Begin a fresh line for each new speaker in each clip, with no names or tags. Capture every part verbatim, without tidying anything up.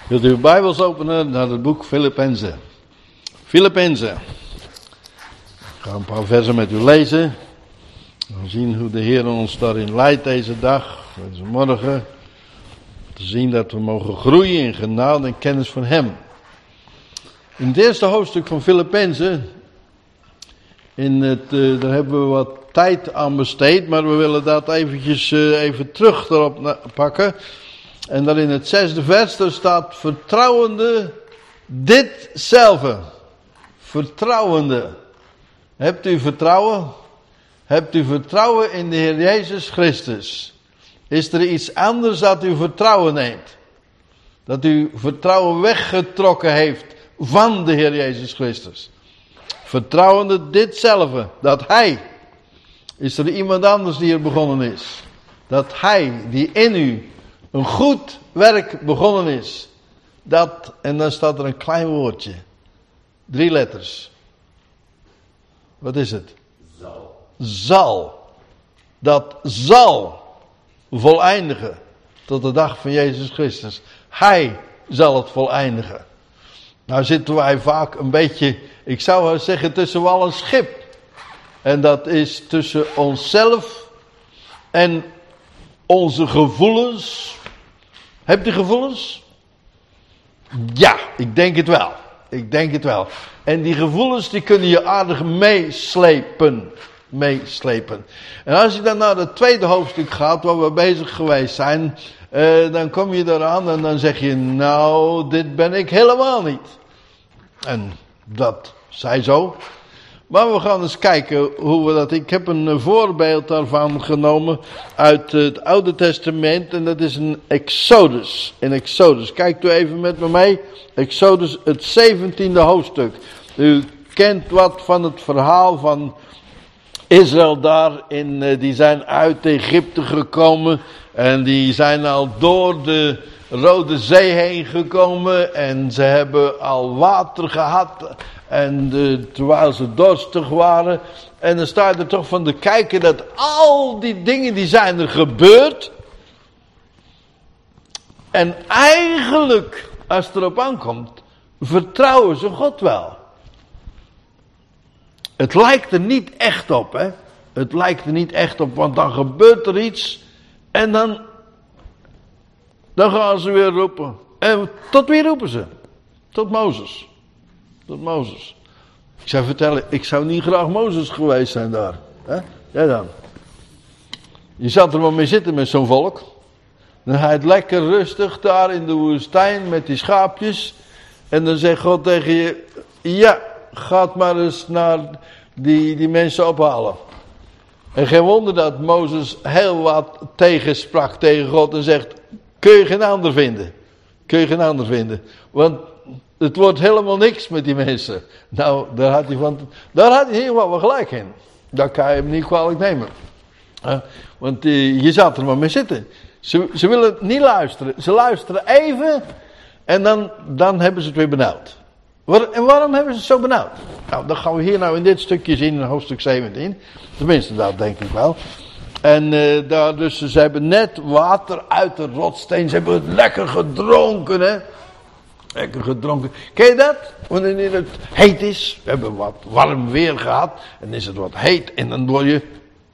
Wilt u uw Bijbels openen naar het boek Filippenzen. Filippenzen. Ik ga een paar versen met u lezen. We zien hoe de Heer ons daarin leidt deze dag, deze morgen. Te zien dat we mogen groeien in genade en kennis van Hem. In het eerste hoofdstuk van Filippenzen, in het, uh, daar hebben we wat tijd aan besteed, maar we willen dat eventjes uh, even terug erop pakken. En dan in het zesde vers, daar staat vertrouwende ditzelfde. Vertrouwende. Hebt u vertrouwen? Hebt u vertrouwen in de Heer Jezus Christus? Is er iets anders dat u vertrouwen neemt? Dat u vertrouwen weggetrokken heeft van de Heer Jezus Christus? Vertrouwende ditzelfde. Dat Hij. Is er iemand anders die er begonnen is? Dat Hij die in u een goed werk begonnen is. Dat, en dan staat er een klein woordje. Drie letters. Wat is het?
Zal.
Zal. Dat zal voleindigen tot de dag van Jezus Christus. Hij zal het voleindigen. Nou zitten wij vaak een beetje, ik zou wel zeggen, tussen wal en schip. En dat is tussen onszelf en onze gevoelens. Hebt u gevoelens? Ja, ik denk het wel. Ik denk het wel. En die gevoelens die kunnen je aardig meeslepen. Meeslepen. En als je dan naar het tweede hoofdstuk gaat, waar we bezig geweest zijn, eh, dan kom je eraan en dan zeg je, nou, dit ben ik helemaal niet. En dat zij zo. Maar we gaan eens kijken hoe we dat... Ik heb een voorbeeld daarvan genomen uit het Oude Testament. En dat is een Exodus. In Exodus. Kijkt u even met me mee. Exodus, het zeventiende hoofdstuk. U kent wat van het verhaal van Israël daar. In, die zijn uit Egypte gekomen. En die zijn al door de Rode Zee heen gekomen. En ze hebben al water gehad. En de, terwijl ze dorstig waren. En dan staat er toch van te kijken dat al die dingen die zijn er gebeurd. En eigenlijk, als het erop aankomt, vertrouwen ze God wel. Het lijkt er niet echt op, hè. Het lijkt er niet echt op, want dan gebeurt er iets. En dan, dan gaan ze weer roepen. En tot wie roepen ze? Tot Mozes. Tot Mozes. Ik zou vertellen, ik zou niet graag Mozes geweest zijn daar. Hè? Jij dan. Je zat er maar mee zitten met zo'n volk. Dan ga je het lekker rustig daar in de woestijn met die schaapjes. En dan zegt God tegen je, ja, ga maar eens naar die, die mensen ophalen. En geen wonder dat Mozes heel wat tegensprak tegen God en zegt, kun je geen ander vinden? Kun je geen ander vinden? Want het wordt helemaal niks met die mensen. Nou, daar had hij, van, daar had hij in ieder geval wel gelijk in. Dat kan je hem niet kwalijk nemen. Uh, want uh, je zat er maar mee zitten. Ze, ze willen niet luisteren. Ze luisteren even en dan, dan hebben ze het weer benauwd. Waar, en waarom hebben ze het zo benauwd? Nou, dat gaan we hier nou in dit stukje zien in hoofdstuk zeventien. Tenminste, dat denk ik wel. En uh, daar dus, ze hebben net water uit de rotssteen. Ze hebben het lekker gedronken, hè. Lekker gedronken. Ken je dat? Wanneer het heet is. We hebben wat warm weer gehad. En is het wat heet. En dan word je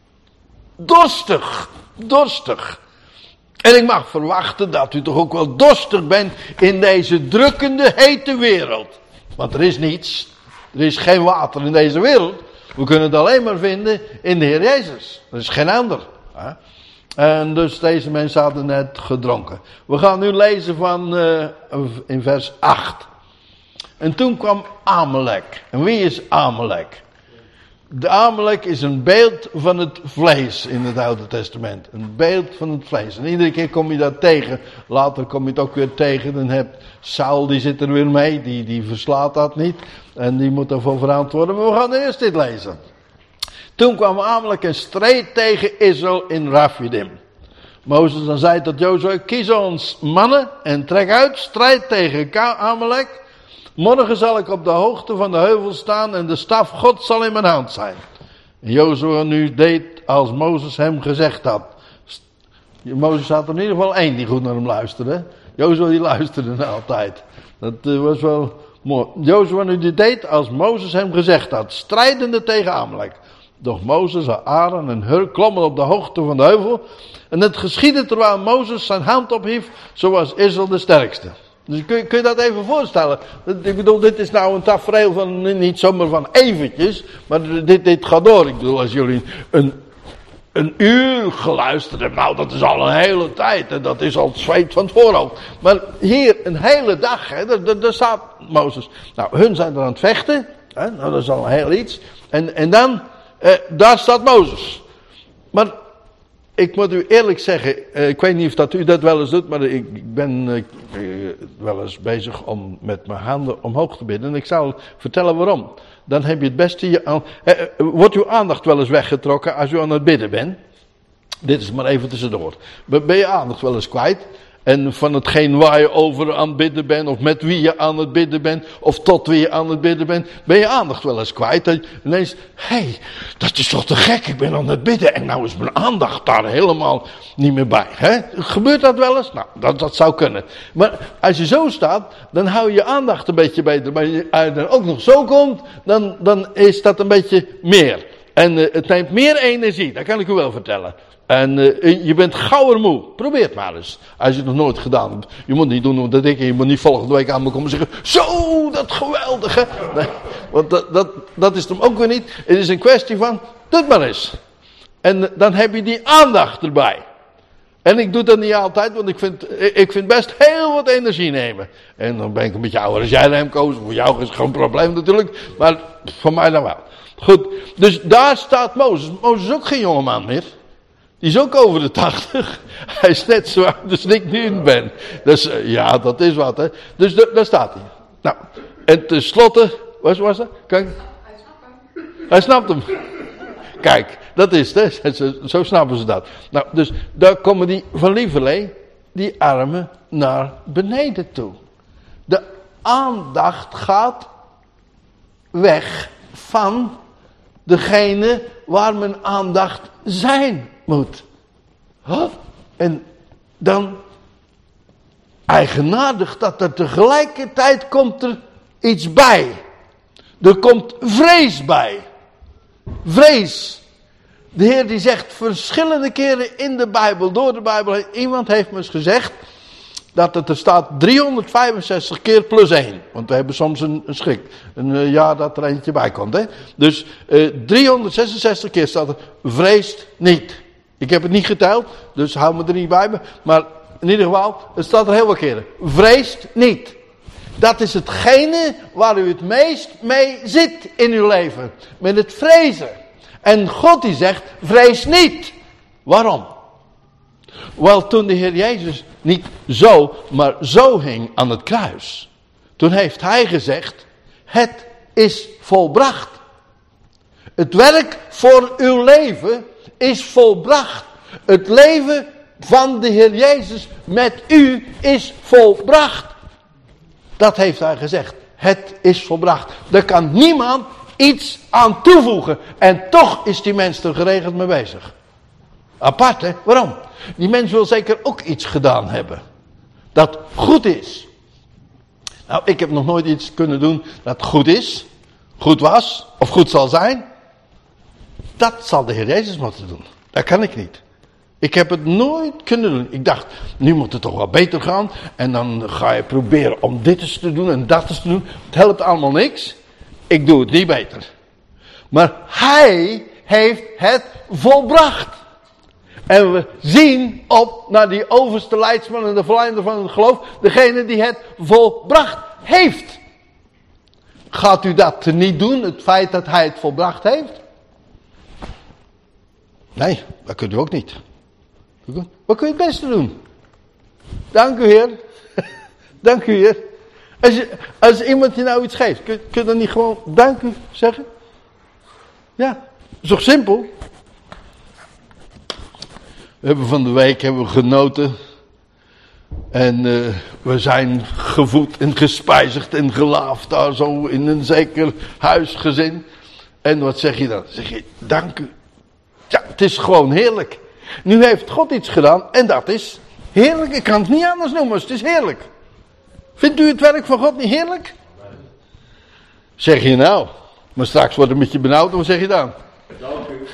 dorstig. Dorstig. En ik mag verwachten dat u toch ook wel dorstig bent in deze drukkende, hete wereld. Want er is niets. Er is geen water in deze wereld. We kunnen het alleen maar vinden in de Heer Jezus. Er is geen ander. Hè? En dus deze mensen hadden net gedronken. We gaan nu lezen van uh, in vers acht. En toen kwam Amalek. En wie is Amalek? De Amalek is een beeld van het vlees in het Oude Testament. Een beeld van het vlees. En iedere keer kom je dat tegen. Later kom je het ook weer tegen. Dan hebt Saul, die zit er weer mee. Die, die verslaat dat niet. En die moet daarvoor verantwoorden. Maar we gaan eerst dit lezen. Toen kwam Amalek en streed tegen Israël in Rafidim. Mozes dan zei tot Jozua, kies ons mannen en trek uit, strijd tegen Amalek. Morgen zal ik op de hoogte van de heuvel staan en de staf God zal in mijn hand zijn. En Jozua nu deed als Mozes hem gezegd had. Mozes had er in ieder geval één die goed naar hem luisterde. Jozua die luisterde altijd. Dat uh, was wel mooi. Jozua nu die deed als Mozes hem gezegd had, strijdende tegen Amalek. Doch Mozes, Aaron en Hur klommen op de hoogte van de heuvel. En het geschiedde terwijl Mozes zijn hand ophief, zoals Israël de sterkste. Dus kun je, kun je dat even voorstellen? Ik bedoel, dit is nou een tafereel van, niet zomaar van eventjes, maar dit, dit gaat door. Ik bedoel, als jullie een, een uur geluisterd hebben, nou dat is al een hele tijd. En dat is al het zweet van het voorhoofd. Maar hier een hele dag, hè, daar, daar, daar staat Mozes. Nou, hun zijn er aan het vechten. Hè, nou, dat is al een heel iets. En, en dan, eh, daar staat Mozes. Maar ik moet u eerlijk zeggen, eh, ik weet niet of dat u dat wel eens doet, maar ik, ik ben eh, wel eens bezig om met mijn handen omhoog te bidden. En ik zal vertellen waarom. Dan heb je het beste je aan, eh, wordt uw aandacht wel eens weggetrokken als u aan het bidden bent. Dit is maar even tussendoor. Ben je aandacht wel eens kwijt? En van hetgeen waar je over aan het bidden bent, of met wie je aan het bidden bent, of tot wie je aan het bidden bent, ben je aandacht wel eens kwijt. Dat je ineens, hé, hey, dat is toch te gek, ik ben aan het bidden en nou is mijn aandacht daar helemaal niet meer bij. Hè? Gebeurt dat wel eens? Nou, dat, dat zou kunnen. Maar als je zo staat, dan hou je je aandacht een beetje beter. Maar als je dan ook nog zo komt, dan, dan is dat een beetje meer. En uh, het neemt meer energie, dat kan ik u wel vertellen. En uh, je bent gauwer moe. Probeer het maar eens. Als je het nog nooit gedaan hebt. Je moet niet doen dat ik. Je moet niet volgende week aan me komen zeggen. Zo, dat geweldige. Nee, want dat, dat, dat is het hem ook weer niet. Het is een kwestie van. Doe het maar eens. En uh, dan heb je die aandacht erbij. En ik doe dat niet altijd. Want ik vind, ik vind best heel wat energie nemen. En dan ben ik een beetje ouder als jij, Remco. Voor jou is het geen probleem natuurlijk. Maar voor mij dan wel. Goed. Dus daar staat Mozes. Mozes is ook geen jongeman meer. Die is ook over de tachtig. Hij is net zo oud als ik nu ben. Dus uh, ja, dat is wat, hè. Dus de, daar staat hij. Nou, en tenslotte, wat was dat? Kijk. Hij snapt hem. Hij snapt hem. Kijk, dat is het, hè. Zo, zo snappen ze dat. Nou, dus daar komen die van Lieverlee, die armen, naar beneden toe. De aandacht gaat weg van degene waar mijn aandacht zijn moet. Huh? En dan eigenaardig dat er tegelijkertijd komt er iets bij. Er komt vrees bij. Vrees. De Heer die zegt verschillende keren in de Bijbel, door de Bijbel, iemand heeft me eens gezegd dat het er staat driehonderdvijfenzestig keer plus één. Want we hebben soms een, een schrik. Een uh, jaar dat er eentje bij komt. Hè? Dus uh, driehonderdzesenzestig keer staat er vreest niet. Ik heb het niet geteld, dus hou me er niet bij me. Maar in ieder geval, het staat er heel veel keren. Vreest niet. Dat is hetgene waar u het meest mee zit in uw leven. Met het vrezen. En God die zegt, vrees niet. Waarom? Wel, toen de Heer Jezus niet zo, maar zo hing aan het kruis. Toen heeft hij gezegd, het is volbracht. Het werk voor uw leven is volbracht. Het leven van de Heer Jezus met u is volbracht. Dat heeft hij gezegd. Het is volbracht. Er kan niemand iets aan toevoegen. En toch is die mens er geregeld mee bezig. Apart, hè? Waarom? Die mens wil zeker ook iets gedaan hebben. Dat goed is. Nou, ik heb nog nooit iets kunnen doen dat goed is. Goed was. Of goed zal zijn. Dat zal de Heer Jezus moeten doen. Dat kan ik niet. Ik heb het nooit kunnen doen. Ik dacht, nu moet het toch wel beter gaan. En dan ga je proberen om dit eens te doen en dat eens te doen. Het helpt allemaal niks. Ik doe het niet beter. Maar hij heeft het volbracht. En we zien op naar die overste leidsman en de verleider van het geloof. Degene die het volbracht heeft. Gaat u dat niet doen? Het feit dat hij het volbracht heeft? Nee, dat kunt u ook niet. Wat kun je het beste doen? Dank u, Heer. Dank u, Heer. Als, je, als iemand je nou iets geeft, kun, kun je dan niet gewoon dank u zeggen? Ja, dat is toch simpel? We hebben van de week hebben we genoten. En uh, we zijn gevoed en gespijzigd en gelaafd daar zo in een zeker huisgezin. En wat zeg je dan? Zeg je dank u. Ja, het is gewoon heerlijk. Nu heeft God iets gedaan en dat is Heerlijk, ik kan het niet anders noemen, het is heerlijk. Vindt u het werk van God niet heerlijk? Zeg je nou, maar straks wordt het met je benauwd, wat zeg je dan?
Dank u.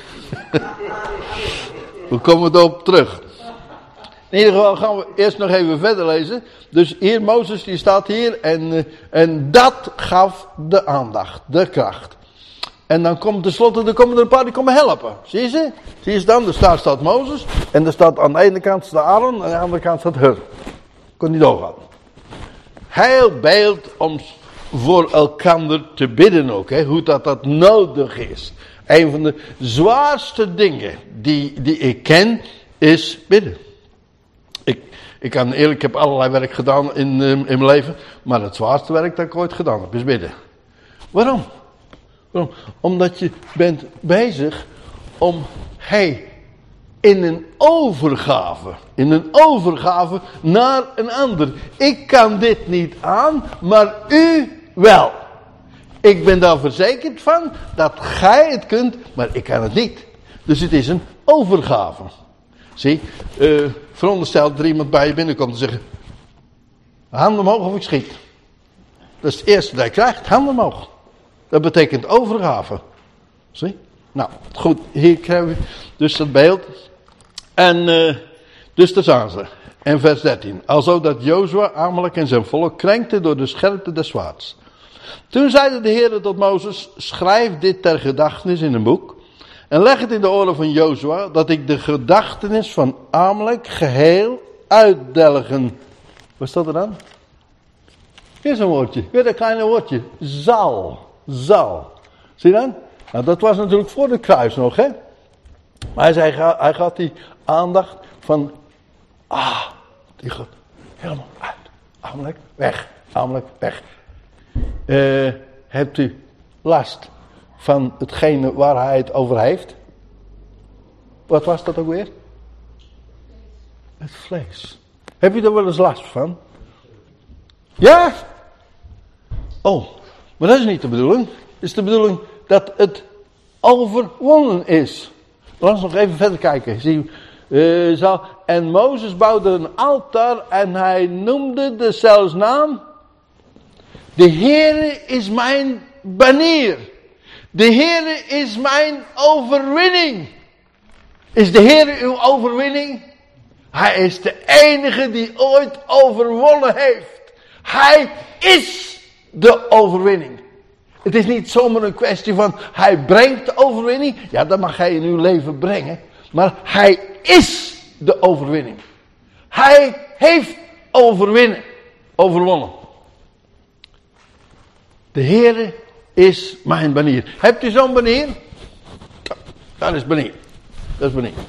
We komen erop terug. In ieder geval gaan we eerst nog even verder lezen. Dus hier, Mozes die staat hier en, en dat gaf de aandacht, de kracht. En dan komt tenslotte, er komen er een paar die komen helpen. Zie je ze? Zie je ze dan? Dus daar staat Mozes. En er staat aan de ene kant staat Aaron en aan de andere kant staat Hur. Kon niet doorgaan. Heel beeld om voor elkaar te bidden ook. Hè? Hoe dat, dat nodig is. Een van de zwaarste dingen die, die ik ken is bidden. Ik, ik kan eerlijk, ik heb allerlei werk gedaan in, in mijn leven. Maar het zwaarste werk dat ik ooit gedaan heb is bidden. Waarom? Waarom? Omdat je bent bezig om, hey, in een overgave, in een overgave naar een ander. Ik kan dit niet aan, maar u wel. Ik ben daar verzekerd van dat gij het kunt, maar ik kan het niet. Dus het is een overgave. Zie, uh, veronderstel dat er iemand bij je binnenkomt en zegt, handen omhoog of ik schiet. Dat is het eerste dat je krijgt, handen omhoog. Dat betekent overgave. Zie? Nou, goed, hier krijgen we dus dat beeld. En, uh, dus daar staan ze. En vers dertien. Alzo dat Jozua, Amalek en zijn volk krenkte door de scherpte des zwaards. Toen zeide de Heer tot Mozes, schrijf dit ter gedachtenis in een boek. En leg het in de oren van Jozua, dat ik de gedachtenis van Amalek geheel uitdelgen. Wat staat er dan? Weer zo'n woordje, weer een kleine woordje. Zal. Zal. Zie je dan? Nou, dat was natuurlijk voor de kruis nog, hè. Maar hij, zei, hij gaat die aandacht van, ah, die gaat helemaal uit. Amalek, weg. Amalek, weg. Uh, hebt u last van hetgene waar hij het over heeft? Wat was dat ook weer? Het vlees. Heb je er wel eens last van? Ja? Oh, maar dat is niet de bedoeling. Het is de bedoeling dat het overwonnen is. Laten we nog even verder kijken. Zie, uh, zo. En Mozes bouwde een altaar en hij noemde deszelfs naam. De Heere is mijn banier. De Heere is mijn overwinning. Is de Heere uw overwinning? Hij is de enige die ooit overwonnen heeft. Hij is de overwinning. Het is niet zomaar een kwestie van hij brengt de overwinning. Ja, dat mag hij in uw leven brengen. Maar hij is de overwinning. Hij heeft overwinnen, overwonnen. De Heere is mijn banier. Hebt u zo'n banier? Dat is banier. Dat is banier.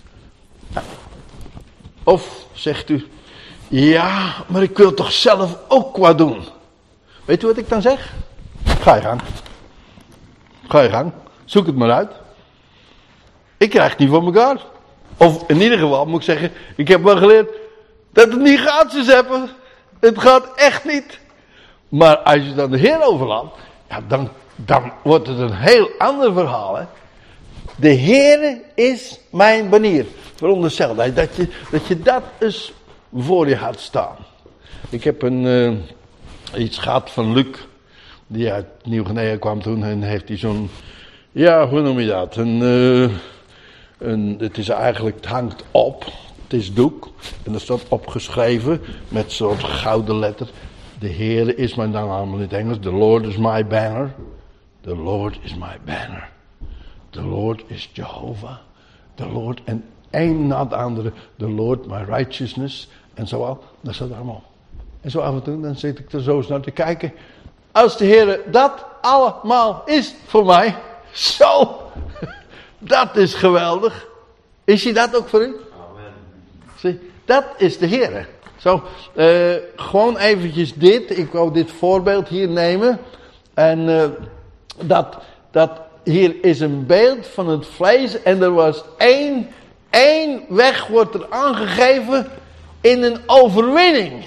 Of zegt u, ja, maar ik wil toch zelf ook wat doen. Weet u wat ik dan zeg? Ga je gang. Ga je gang. Zoek het maar uit. Ik krijg het niet voor elkaar. Of in ieder geval moet ik zeggen, ik heb wel geleerd dat het niet gaat, ze hebben. Het gaat echt niet. Maar als je dan de Heer overlaat, ja, dan, dan wordt het een heel ander verhaal. Hè? De Heer is mijn banier. Veronderstel dat je, dat je dat eens voor je had staan. Ik heb een, uh, iets gehad van Luc, die uit Nieuw-Guinea kwam toen. En heeft hij zo'n, ja, hoe noem je dat? Een, uh, een, het is eigenlijk, het hangt op. Het is doek. En er staat opgeschreven met zo'n gouden letter. De Heere is mijn naam, allemaal in het Engels. The Lord is my banner. The Lord is my banner. The Lord is Jehovah. The Lord, en één na de andere. The Lord my righteousness. En zo al. Dat staat er allemaal. En zo af en toe, dan zit ik er zo eens naar te kijken. Als de Heere dat allemaal is voor mij. Zo. Dat is geweldig. Is hij dat ook voor u?
Amen.
Zie, dat is de Heere. Zo, uh, gewoon eventjes dit. Ik wou dit voorbeeld hier nemen. En uh, dat, dat hier is een beeld van het vlees. En er was één, één weg wordt er aangegeven in een overwinning.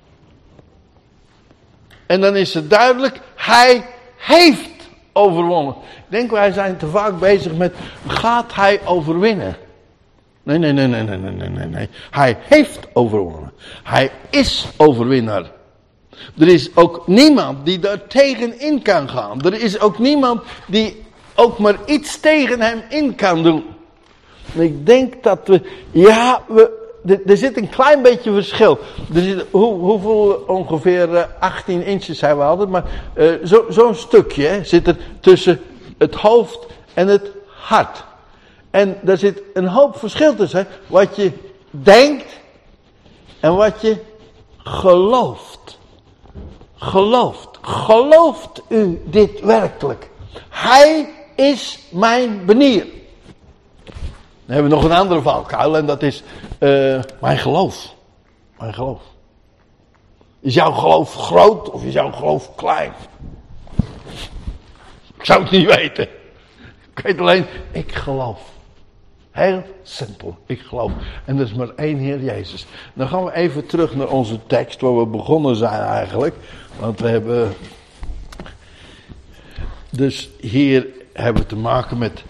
En dan is het duidelijk, hij heeft overwonnen. Ik denk wij zijn te vaak bezig met, gaat hij overwinnen? Nee, nee, nee, nee, nee, nee, nee, nee. Hij heeft overwonnen. Hij is overwinnaar. Er is ook niemand die daar tegenin kan gaan. Er is ook niemand die ook maar iets tegen hem in kan doen. Ik denk dat we, ja, we, er, er zit een klein beetje verschil. Er zit, hoe, hoeveel ongeveer uh, achttien inches zijn we altijd, maar uh, zo, zo'n stukje hè, zit er tussen het hoofd en het hart. En daar zit een hoop verschil tussen. Hè, wat je denkt en wat je gelooft. Gelooft. Gelooft u dit werkelijk? Hij is mijn benier. Dan hebben we nog een andere valkuil en dat is uh, mijn geloof. Mijn geloof. Is jouw geloof groot of is jouw geloof klein? Ik zou het niet weten. Ik weet alleen, ik geloof. Heel simpel, ik geloof. En er is maar één Heer Jezus. Dan gaan we even terug naar onze tekst waar we begonnen zijn eigenlijk. Want we hebben... Dus hier hebben we te maken met...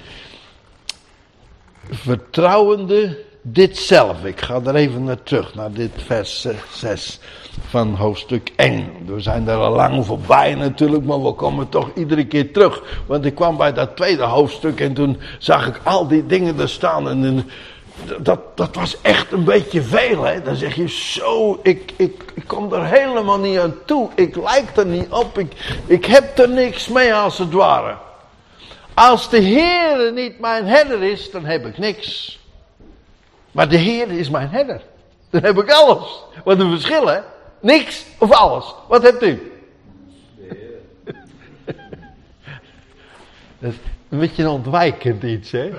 Vertrouwende dit zelf. Ik ga er even naar terug, naar dit vers zes van hoofdstuk één. We zijn daar al lang voorbij natuurlijk, maar we komen toch iedere keer terug. Want ik kwam bij dat tweede hoofdstuk en toen zag ik al die dingen er staan. En dat, dat was echt een beetje veel, hè. Dan zeg je zo, ik, ik, ik kom er helemaal niet aan toe. Ik lijk er niet op, ik, ik heb er niks mee als het ware. Als de Heere niet mijn herder is, dan heb ik niks. Maar de Heere is mijn herder. Dan heb ik alles. Wat een verschil, hè? Niks of alles. Wat hebt u? De Heere. Dat is een beetje een ontwijkend iets, hè?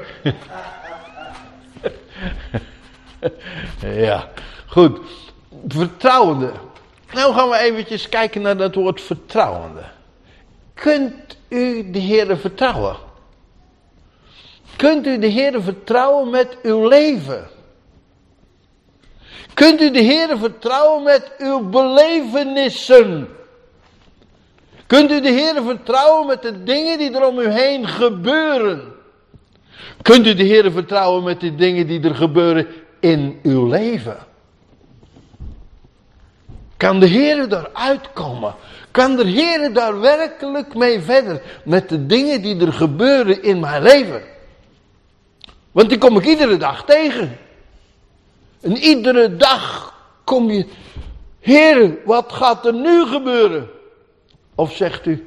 Ja, goed. Vertrouwende. Nou gaan we eventjes kijken naar dat woord vertrouwende. Kunt u de Heere vertrouwen? Kunt u de Heere vertrouwen met uw leven? Kunt u de Heere vertrouwen met uw belevenissen? Kunt u de Heere vertrouwen met de dingen die er om u heen gebeuren? Kunt u de Heere vertrouwen met de dingen die er gebeuren in uw leven? Kan de Heere daaruit komen? Kan de Heere daar werkelijk mee verder? Met de dingen die er gebeuren in mijn leven? Want die kom ik iedere dag tegen. En iedere dag kom je... Heere, wat gaat er nu gebeuren? Of zegt u...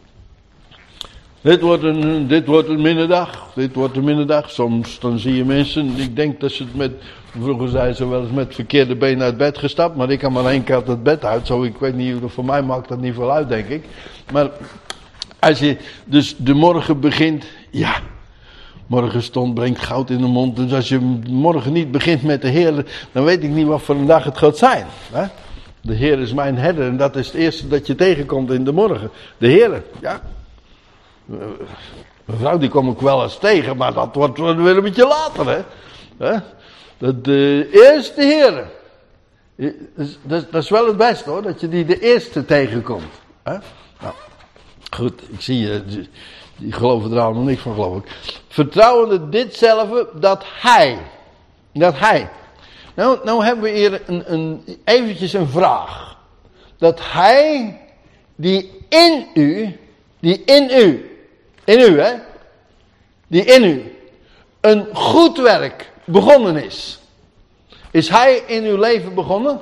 Dit wordt een, dit wordt een minderdag. Dit wordt een minderdag. Soms dan zie je mensen... Ik denk dat ze het met... Vroeger zijn ze wel eens met verkeerde benen uit bed gestapt. Maar ik kan maar één keer uit het bed uit. Zo, ik weet niet, voor mij maakt dat niet veel uit, denk ik. Maar als je dus de morgen begint... Ja, morgen stond brengt goud in de mond. Dus als je morgen niet begint met de Heer... Dan weet ik niet wat voor een dag het gaat zijn. Hè? De Heer is mijn herder. En dat is het eerste dat je tegenkomt in de morgen. De Heer, ja... Mevrouw, die kom ik wel eens tegen, maar dat wordt weer een beetje later, hè. hè? Dat de eerste Heer. Dat, dat is wel het beste, hoor, dat je die de eerste tegenkomt. Hè? Nou, goed, ik zie je, die, die geloven er allemaal niks van, geloof ik. Vertrouwende ditzelfde, dat Hij, dat Hij. Nou, nou hebben we hier een, een, eventjes een vraag. Dat Hij, die in u, die in u, in u hè, die in u een goed werk begonnen is. Is Hij in uw leven begonnen?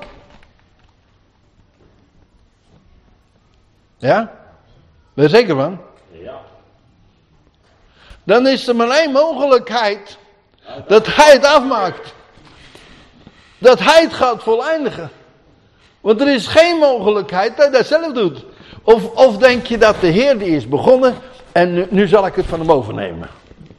Ja? Ben je zeker van?
Ja.
Dan is er maar één mogelijkheid dat Hij het afmaakt. Dat Hij het gaat voleindigen. Want er is geen mogelijkheid dat Hij dat zelf doet. Of, of denk je dat de Heer die is begonnen en nu, nu zal ik het van hem overnemen.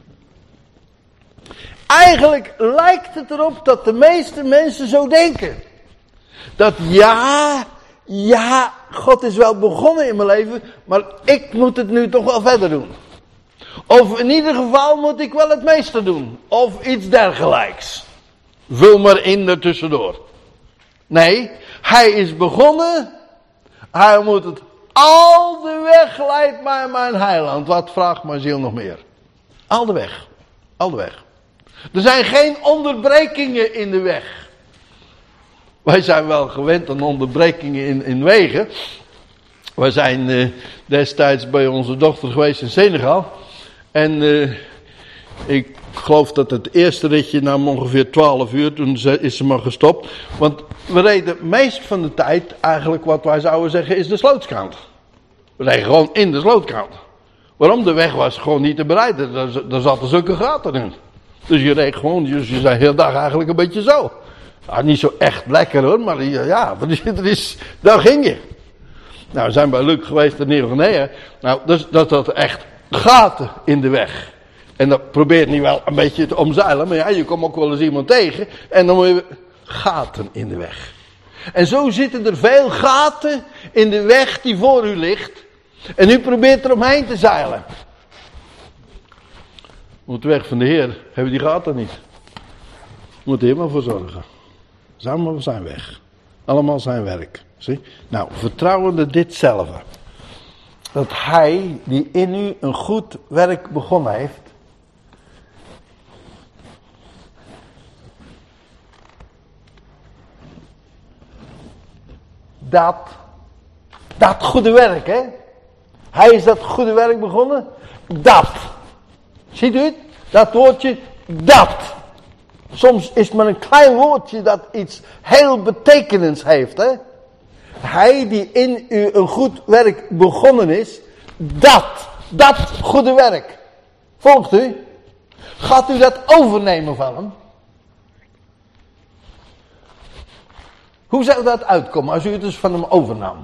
Eigenlijk lijkt het erop dat de meeste mensen zo denken. Dat ja, ja, God is wel begonnen in mijn leven, maar ik moet het nu toch wel verder doen. Of in ieder geval moet ik wel het meeste doen. Of iets dergelijks. Vul maar in ertussendoor. Nee, Hij is begonnen. Hij moet het al de weg leidt mij mijn heiland. Wat vraagt mijn ziel nog meer? Al de weg. Al de weg. Er zijn geen onderbrekingen in de weg. Wij zijn wel gewend aan onderbrekingen in, in wegen. Wij zijn uh, destijds bij onze dochter geweest in Senegal. En uh, ik geloof dat het eerste ritje nam ongeveer twaalf uur. Toen is ze maar gestopt. Want we reden meest van de tijd eigenlijk wat wij zouden zeggen is de slootskant. We reden gewoon in de slootkant. Waarom? De weg was gewoon niet te bereiden. Daar, daar zaten zulke gaten in. Dus je reed gewoon, dus je zei de hele dag eigenlijk een beetje zo. Nou, niet zo echt lekker hoor, maar ja, er is, daar ging je. Nou, we zijn bij Luc geweest in Nieuw-Guinea. Nou, dus, dat had echt gaten in de weg. En dat probeert niet wel een beetje te omzeilen, maar ja, je komt ook wel eens iemand tegen. En dan moet je gaten in de weg. En zo zitten er veel gaten in de weg die voor u ligt. En u probeert er omheen te zeilen. Op de weg van de Heer hebben die gaten niet. Moet de Heer maar voor zorgen. Samen zijn weg. Allemaal zijn werk. Zie? Nou, vertrouwende ditzelfde. Dat Hij die in u een goed werk begonnen heeft. Dat, dat goede werk, hè. Hij is dat goede werk begonnen. Dat. Ziet u het? Dat woordje, dat. Soms is maar een klein woordje dat iets heel betekenends heeft, hè. Hij die in u een goed werk begonnen is, dat, dat goede werk. Volgt u? Gaat u dat overnemen van hem? Hoe zou dat uitkomen als u het dus van hem overnam?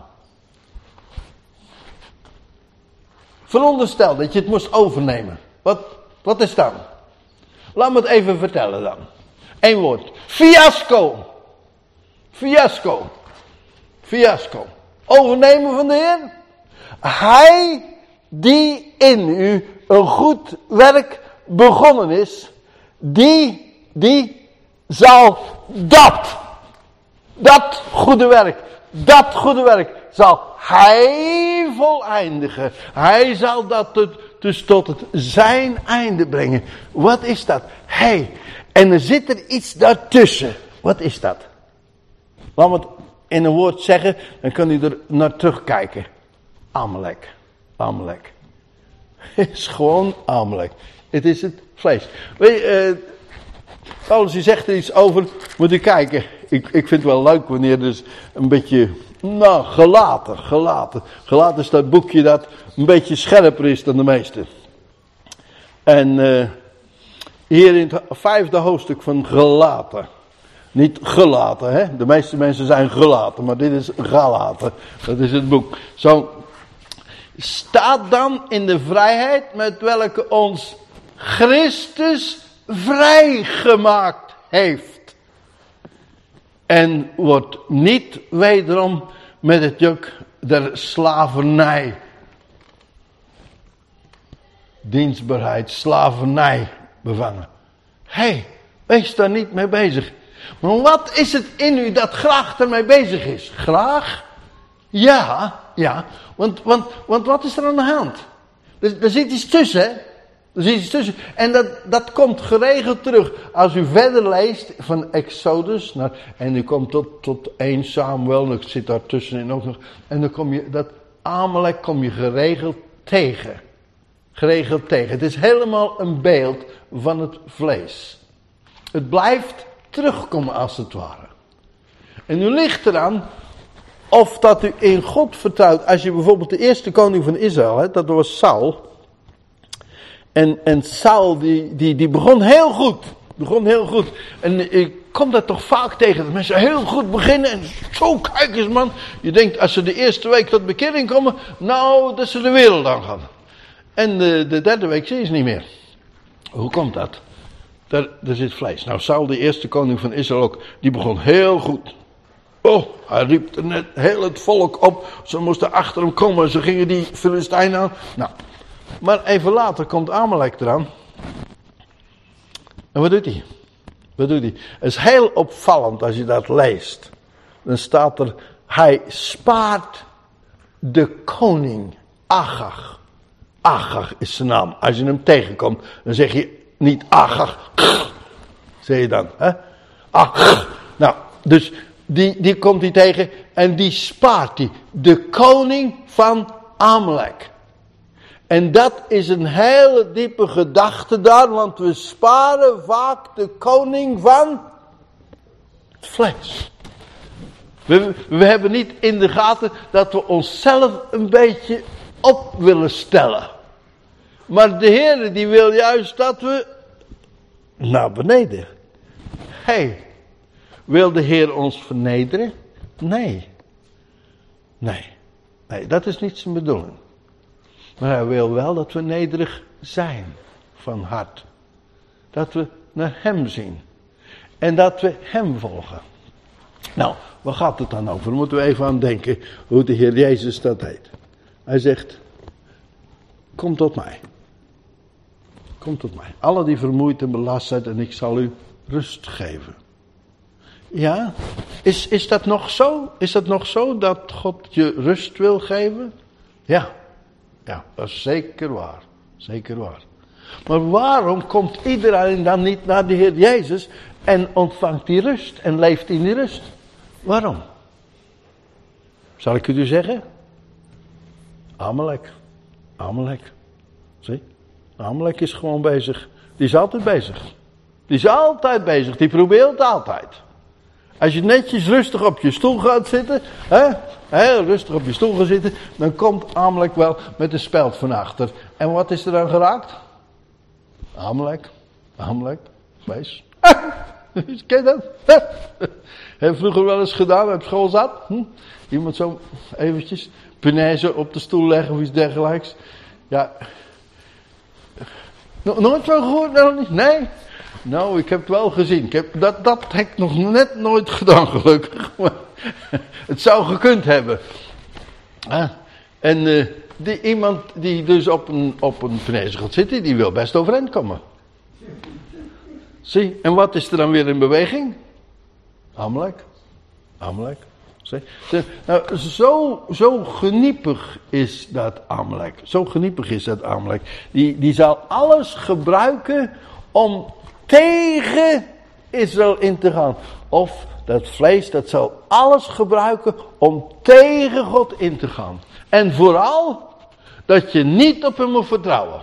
Veronderstel dat je het moest overnemen. Wat, wat is dan? Laat me het even vertellen dan. Eén woord. Fiasco. Fiasco. Fiasco. Overnemen van de Heer. Hij die in u een goed werk begonnen is. Die, die zal dat. Dat goede werk. Dat goede werk zal hij voleindigen. Hij zal dat tot, dus tot het zijn einde brengen. Wat is dat? Hij. En er zit er iets daartussen. Wat is dat? Laat me het in een woord zeggen, dan kan u er naar terugkijken. Amalek. Amalek. Het is gewoon Amalek. Het is het vlees. Weet je, uh, Paulus die zegt er iets over, moet u kijken. Ik, ik vind het wel leuk wanneer dus een beetje, nou, gelaten, gelaten. Gelaten is dat boekje dat een beetje scherper is dan de meeste. En uh, hier in het vijfde hoofdstuk van Galaten. Niet gelaten, hè. De meeste mensen zijn gelaten, maar dit is Galaten. Dat is het boek. Zo, staat dan in de vrijheid met welke ons Christus vrijgemaakt heeft. En wordt niet wederom met het juk der slavernij, dienstbaarheid, slavernij bevangen. Hé, hey, wees daar niet mee bezig. Maar wat is het in u dat graag ermee bezig is? Graag? Ja, ja. Want, want, want wat is er aan de hand? Er, er zit iets tussen, hè? Er zit iets tussen. En dat, dat komt geregeld terug. Als u verder leest van Exodus. Nou, en u komt tot, tot één Samuel. En ik zit daar tussenin ook nog. En dan kom je, dat Amalek kom je geregeld tegen. Geregeld tegen. Het is helemaal een beeld van het vlees. Het blijft terugkomen als het ware. En nu ligt eraan of dat u in God vertrouwt. Als je bijvoorbeeld de eerste koning van Israël, hè, dat was Saul. En, en Saul die, die, die begon heel goed. Begon heel goed. En ik kom dat toch vaak tegen. Dat mensen heel goed beginnen. En zo, kijk eens man. Je denkt als ze de eerste week tot bekering komen. Nou, dat ze de wereld aan gaan. En de, de derde week zie je ze niet meer. Hoe komt dat? Daar, daar zit vlees. Nou, Saul, de eerste koning van Israël ook. Die begon heel goed. Oh, hij riep er net heel het volk op. Ze moesten achter hem komen. Ze gingen die Filistijnen aan. Nou, maar even later komt Amalek eraan. En wat doet hij? Wat doet hij? Het is heel opvallend als je dat leest. Dan staat er, hij spaart de koning Agag. Agag is zijn naam. Als je hem tegenkomt, dan zeg je niet Agag. zeg je dan. Hè? Ach, nou, dus die, die komt hij tegen en die spaart hij. De koning van Amalek. En dat is een hele diepe gedachte daar, want we sparen vaak de koning van het vlees. We, we hebben niet in de gaten dat we onszelf een beetje op willen stellen. Maar de Heer die wil juist dat we naar beneden. Hé, hey, wil de Heer ons vernederen? Nee. Nee. Nee, dat is niet zijn bedoeling. Maar hij wil wel dat we nederig zijn van hart. Dat we naar hem zien. En dat we hem volgen. Nou, waar gaat het dan over? Daar moeten we even aan denken hoe de Heer Jezus dat deed. Hij zegt, kom tot mij. Kom tot mij. Alle die vermoeid en belast zijn en ik zal u rust geven. Ja, is, is dat nog zo? Is dat nog zo dat God je rust wil geven? Ja, ja, dat is zeker waar. Zeker waar. Maar waarom komt iedereen dan niet naar de Heer Jezus en ontvangt die rust en leeft in die rust? Waarom? Zal ik het u zeggen? Amalek. Amalek. Zie? Amalek is gewoon bezig. Die is altijd bezig. Die is altijd bezig. Die probeert altijd. Als je netjes rustig op je stoel gaat zitten. Hè, heel rustig op je stoel gaat zitten. Dan komt Amalek wel met een speld van achter. En wat is er dan geraakt? Amalek. Amalek. Vlees. Ken je dat? Heb je vroeger wel eens gedaan, op school zat. Hm? Iemand zo eventjes punaise op de stoel leggen of iets dergelijks. Ja. No, nooit zo gehoord? Nou, niet? Nee? Nou, ik heb het wel gezien. Ik heb, dat, dat heb ik nog net nooit gedaan, gelukkig. Maar het zou gekund hebben. Ah, en uh, die, iemand die dus op een, op een punaise gaat zitten, die wil best overeind komen. Zie, en wat is er dan weer in beweging? Amalek. Amalek. Zie. Nou, zo, zo geniepig is dat Amalek. Zo geniepig is dat Amalek. Die, die zal alles gebruiken om tegen Israël in te gaan. Of dat vlees, dat zal alles gebruiken om tegen God in te gaan. En vooral, dat je niet op hem moet vertrouwen.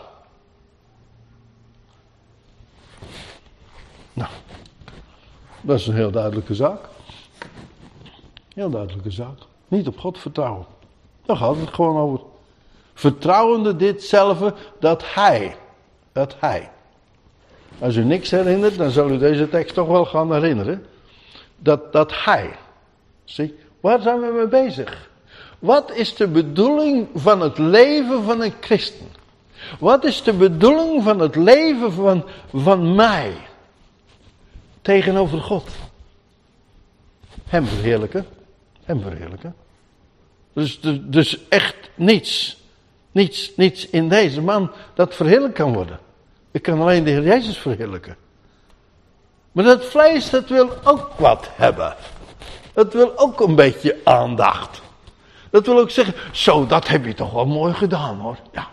Nou, dat is een heel duidelijke zaak. Heel duidelijke zaak. Niet op God vertrouwen. Daar gaat het gewoon over. Vertrouwende ditzelfde dat hij, dat hij. Als u niks herinnert, dan zal u deze tekst toch wel gaan herinneren. Dat, dat hij. Zie, waar zijn we mee bezig? Wat is de bedoeling van het leven van een christen? Wat is de bedoeling van het leven van, van mij? Tegenover God. Hem verheerlijken. Hem verheerlijken. Dus, dus echt niets. Niets, niets in deze man dat verheerlijk kan worden. Ik kan alleen de Heer Jezus verheerlijken. Maar dat vlees, dat wil ook wat hebben. Dat wil ook een beetje aandacht. Dat wil ook zeggen, zo, dat heb je toch wel mooi gedaan hoor. Ja.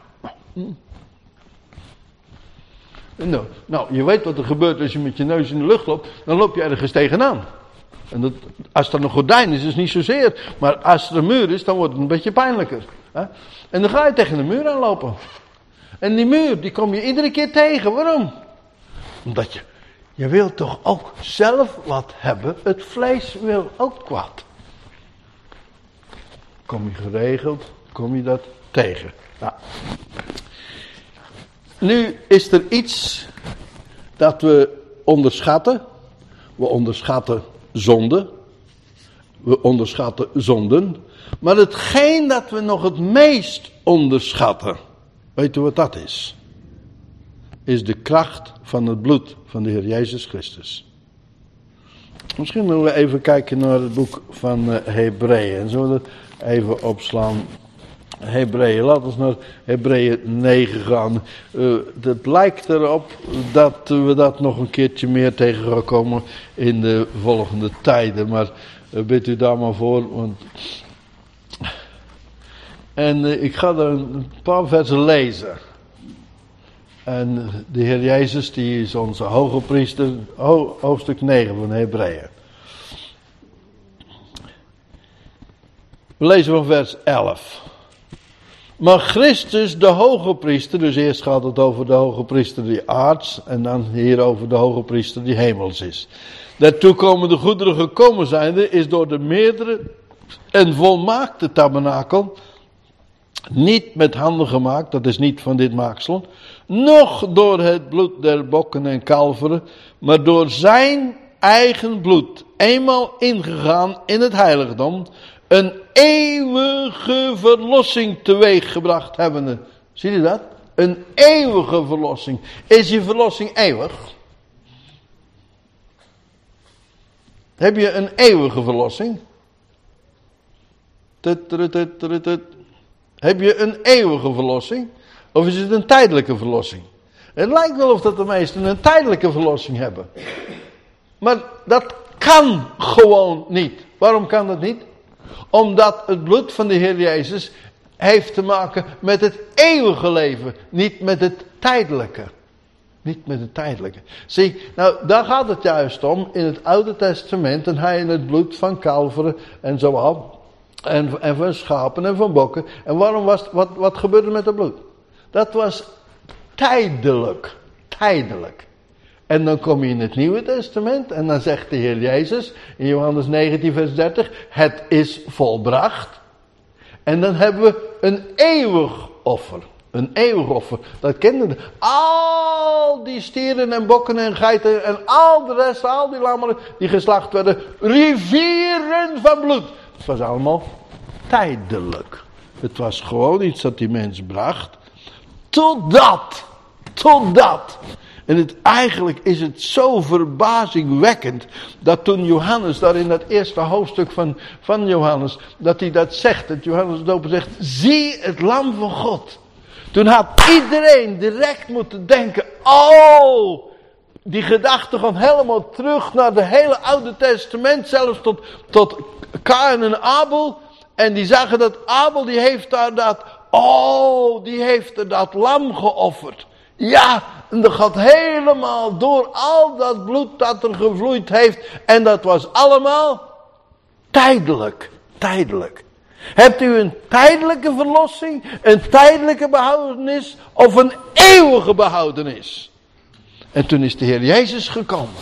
Nou, nou, je weet wat er gebeurt als je met je neus in de lucht loopt. Dan loop je ergens tegenaan. En dat, als er een gordijn is, is het niet zozeer. Maar als er een muur is, dan wordt het een beetje pijnlijker. Hè? En dan ga je tegen de muur aanlopen. En die muur, die kom je iedere keer tegen. Waarom? Omdat je, je wil toch ook zelf wat hebben. Het vlees wil ook wat. Kom je geregeld, kom je dat tegen. Nou. Nu is er iets dat we onderschatten. We onderschatten zonde. We onderschatten zonden. Maar hetgeen dat we nog het meest onderschatten. Weet u wat dat is? Is de kracht van het bloed van de Heer Jezus Christus. Misschien moeten we even kijken naar het boek van uh, Hebreeën. En zullen we het even opslaan. Hebreeën, laten we naar Hebreeën negen gaan. Uh, het lijkt erop dat we dat nog een keertje meer tegen gaan komen in de volgende tijden. Maar uh, bid u daar maar voor. Want... En uh, ik ga er een paar versen lezen. En de Heer Jezus, die is onze hoge priester, ho, hoofdstuk negen van Hebreeën. We lezen van vers elf. Maar Christus, de hoge priester, dus eerst gaat het over de hoge priester die aards, en dan hier over de hoge priester die hemels is. Daartoe komen de goederen gekomen zijnde, is door de meerdere en volmaakte tabernakel, niet met handen gemaakt, dat is niet van dit maaksel, noch door het bloed der bokken en kalveren, maar door zijn eigen bloed, eenmaal ingegaan in het heiligdom, een eeuwige verlossing teweeggebracht hebbende. Zie je dat? Een eeuwige verlossing. Is je verlossing eeuwig? Heb je een eeuwige verlossing? Tut, tut, tut, tut, tut. Heb je een eeuwige verlossing? Of is het een tijdelijke verlossing? Het lijkt wel of dat de meesten een tijdelijke verlossing hebben. Maar dat kan gewoon niet. Waarom kan dat niet? Omdat het bloed van de Heer Jezus heeft te maken met het eeuwige leven. Niet met het tijdelijke. Niet met het tijdelijke. Zie, nou daar gaat het juist om. In het Oude Testament en hij in het bloed van kalveren en zo al. En, en van schapen en van bokken. En waarom was, wat, wat gebeurde met het bloed? Dat was tijdelijk. Tijdelijk. En dan kom je in het Nieuwe Testament en dan zegt de Heer Jezus in Johannes negentien vers dertig, het is volbracht. En dan hebben we een eeuwig offer. Een eeuwig offer. Dat kenden we. Al die stieren en bokken en geiten en al de rest, al die lammeren die geslacht werden, rivieren van bloed. Het was allemaal tijdelijk. Het was gewoon iets dat die mens bracht. Totdat, totdat. En het, eigenlijk is het zo verbazingwekkend dat toen Johannes daar in dat eerste hoofdstuk van, van Johannes, dat hij dat zegt, dat Johannes de Doper zegt, zie het lam van God. Toen had iedereen direct moeten denken, oh, die gedachte gaat helemaal terug naar het hele Oude Testament, zelfs tot, tot Kain en Abel. En die zagen dat Abel, die heeft daar dat, oh, die heeft er dat lam geofferd. Ja, en dat gaat helemaal door al dat bloed dat er gevloeid heeft. En dat was allemaal tijdelijk. Tijdelijk. Hebt u een tijdelijke verlossing, een tijdelijke behoudenis of een eeuwige behoudenis? En toen is de Heer Jezus gekomen.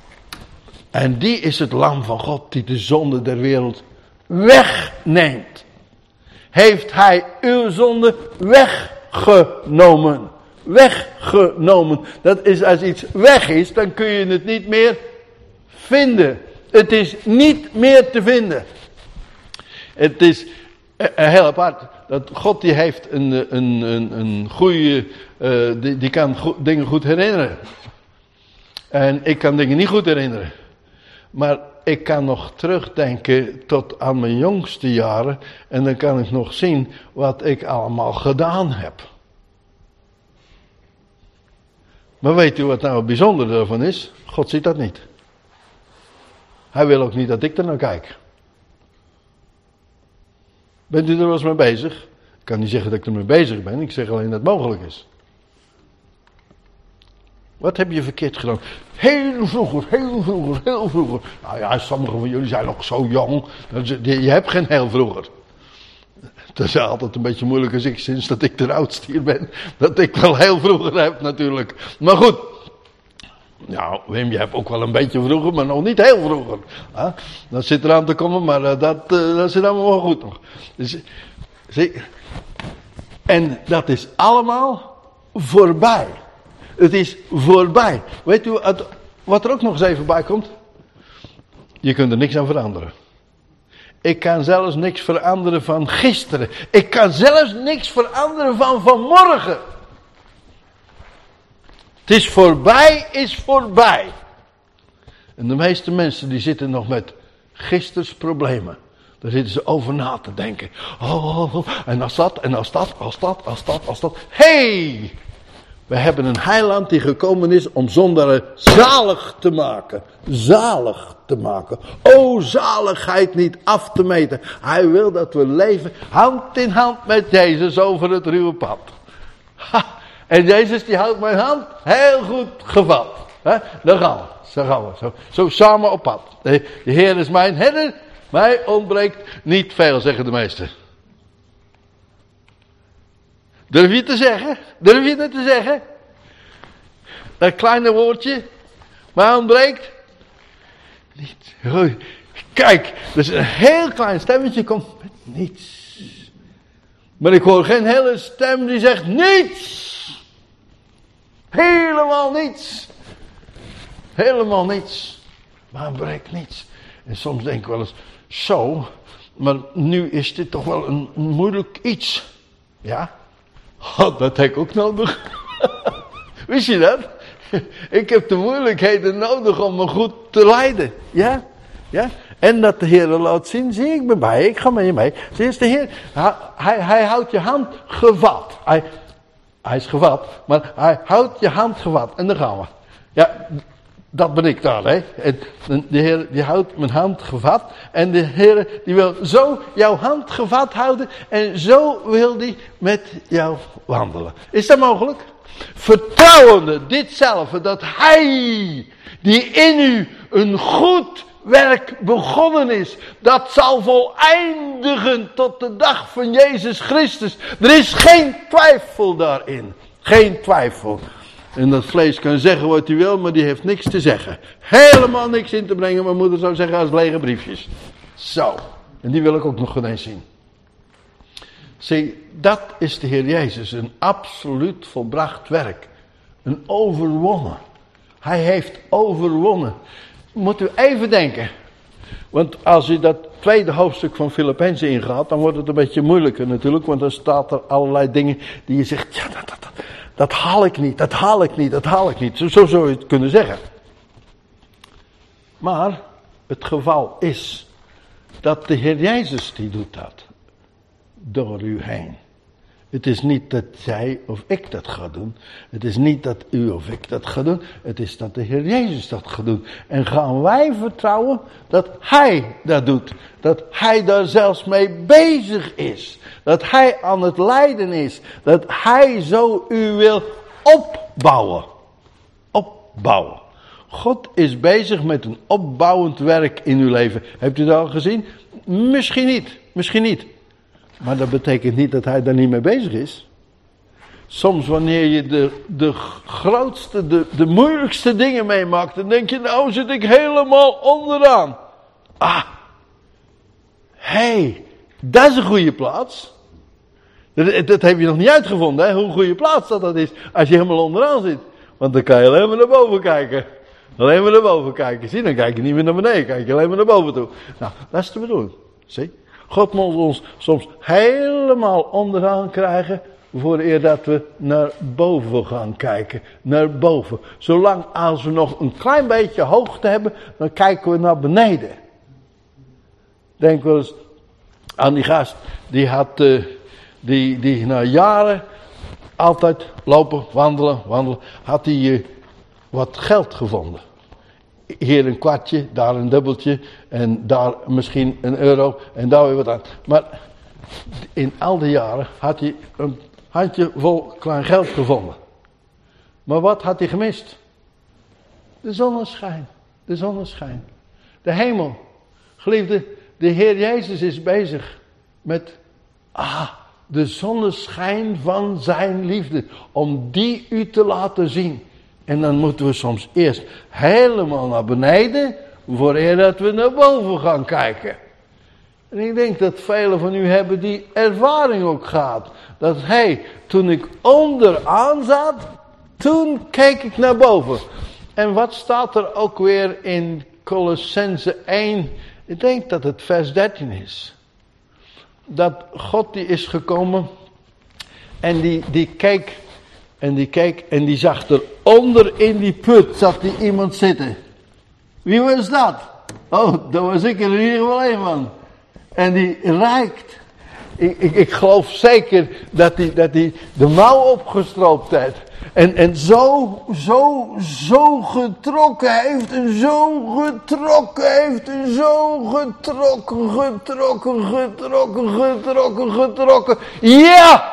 En die is het lam van God die de zonde der wereld wegneemt. Heeft hij uw zonde weggenomen. Weggenomen. Dat is als iets weg is, dan kun je het niet meer vinden. Het is niet meer te vinden. Het is uh, heel apart. Dat God die heeft een, een, een, een goede, uh, die, die kan go- dingen goed herinneren. En ik kan dingen niet goed herinneren. Maar ik kan nog terugdenken tot aan mijn jongste jaren. En dan kan ik nog zien wat ik allemaal gedaan heb. Maar weet u wat nou het bijzondere ervan is? God ziet dat niet. Hij wil ook niet dat ik er naar kijk. Bent u er wel eens mee bezig? Ik kan niet zeggen dat ik er mee bezig ben. Ik zeg alleen dat het mogelijk is. Wat heb je verkeerd gedaan? Heel vroeger, heel vroeger, heel vroeger. Nou ja, sommigen van jullie zijn nog zo jong. Je hebt geen heel vroeger. Dat is altijd een beetje moeilijk als ik, sinds dat ik de oudste hier ben, dat ik wel heel vroeger heb natuurlijk. Maar goed. Nou, Wim, je hebt ook wel een beetje vroeger, maar nog niet heel vroeger. Huh? Dat zit eraan te komen, maar uh, dat, uh, dat zit allemaal wel goed nog. Dus, zie, en dat is allemaal voorbij. Het is voorbij. Weet u wat er ook nog eens even bij komt? Je kunt er niks aan veranderen. Ik kan zelfs niks veranderen van gisteren. Ik kan zelfs niks veranderen van vanmorgen. Het is voorbij, is voorbij. En de meeste mensen die zitten nog met gisters problemen. Daar zitten ze over na te denken. Oh, oh, oh, en als dat, en als dat, als dat, als dat, als dat. Hey! We hebben een heiland die gekomen is om zondaren zalig te maken. Zalig te maken. O, zaligheid niet af te meten. Hij wil dat we leven hand in hand met Jezus over het ruwe pad. Ha, En Jezus die houdt mijn hand heel goed gevat. He? Daar gaan we. Zo gaan we. Zo, zo samen op pad. De, de Heer is mijn herder. Mij ontbreekt niet veel, zeggen de meesten. Durf je het te zeggen? Durf je het te zeggen? Dat kleine woordje. Mij ontbreekt niet. Kijk, dus een heel klein stemmetje komt met niets. Maar ik hoor geen hele stem die zegt niets. Helemaal niets. Helemaal niets. Maar ontbreekt niets. En soms denk ik wel eens, zo, maar nu is dit toch wel een, een moeilijk iets. Ja, oh, dat heb ik ook nodig. Wist je dat? Ik heb de moeilijkheden nodig om me goed te leiden. Ja, ja. En dat de Heer laat zien, zie ik ben bij, ik ga met je mee. Zie je, de Heer, hij, hij, hij houdt je hand gevat. Hij, hij is gevat, maar hij houdt je hand gevat. En dan gaan we. Ja, dat ben ik dan, hè. En de Heer die houdt mijn hand gevat. En de Heer die wil zo jouw hand gevat houden. En zo wil hij met jou wandelen. Is dat mogelijk? Vertrouwende ditzelfde dat hij die in u een goed werk begonnen is, dat zal voleindigen tot de dag van Jezus Christus. Er is geen twijfel daarin. Geen twijfel. En dat vlees kan zeggen wat hij wil, maar die heeft niks te zeggen. Helemaal niks in te brengen, mijn moeder zou zeggen, als lege briefjes. Zo. En die wil ik ook nog eens zien. Zie, dat is de Heer Jezus. Een absoluut volbracht werk. Een overwonnen. Hij heeft overwonnen. Moet u even denken. Want als u dat tweede hoofdstuk van Filippenzen ingaat, dan wordt het een beetje moeilijker natuurlijk. Want dan staat er allerlei dingen die je zegt, ja, dat, dat, dat, dat haal ik niet, dat haal ik niet, dat haal ik niet. Zo, zo zou je het kunnen zeggen. Maar het geval is dat de Heer Jezus die doet dat. Door u heen. Het is niet dat zij of ik dat ga doen. Het is niet dat u of ik dat gaat doen. Het is dat de Heer Jezus dat gaat doen. En gaan wij vertrouwen dat Hij dat doet. Dat Hij daar zelfs mee bezig is. Dat Hij aan het lijden is. Dat Hij zo u wil opbouwen. Opbouwen. God is bezig met een opbouwend werk in uw leven. Hebt u dat al gezien? Misschien niet. Misschien niet. Maar dat betekent niet dat hij daar niet mee bezig is. Soms wanneer je de, de grootste, de, de moeilijkste dingen meemaakt, dan denk je, nou zit ik helemaal onderaan. Ah, hé, hey, dat is een goede plaats. Dat, dat heb je nog niet uitgevonden, hè, hoe een goede plaats dat, dat is, als je helemaal onderaan zit. Want dan kan je alleen maar naar boven kijken. Alleen maar naar boven kijken. Zie, dan kijk je niet meer naar beneden, kijk je alleen maar naar boven toe. Nou, dat is de bedoeling. Zie? God moet ons soms helemaal onderaan krijgen, voor eer dat we naar boven gaan kijken. Naar boven. Zolang als we nog een klein beetje hoogte hebben, dan kijken we naar beneden. Denk wel eens aan die gast, die had, uh, die, die na jaren altijd lopen, wandelen, wandelen, had hij uh, wat geld gevonden. Hier een kwartje, daar een dubbeltje en daar misschien een euro en daar weer wat aan. Maar in al die jaren had hij een handje vol klein geld gevonden. Maar wat had hij gemist? De zonneschijn. De zonneschijn. De hemel. Geliefde, de Heer Jezus is bezig met ah, de zonneschijn van zijn liefde. Om die u te laten zien. En dan moeten we soms eerst helemaal naar beneden, voor eer dat we naar boven gaan kijken. En ik denk dat velen van u hebben die ervaring ook gehad. Dat hé, hey, toen ik onderaan zat, toen keek ik naar boven. En wat staat er ook weer in Colossense één? Ik denk dat het vers dertien is. Dat God die is gekomen en die, die keek... En die keek en die zag er onder in die put zat die iemand zitten. Wie was dat? Oh, dat was ik er in ieder geval een van. En die reikt. Ik, ik, ik geloof zeker dat hij dat die de mouw opgestroopt heeft. En, en zo, zo, zo getrokken heeft. En zo getrokken heeft. En zo getrokken, getrokken, getrokken, getrokken, getrokken. Ja!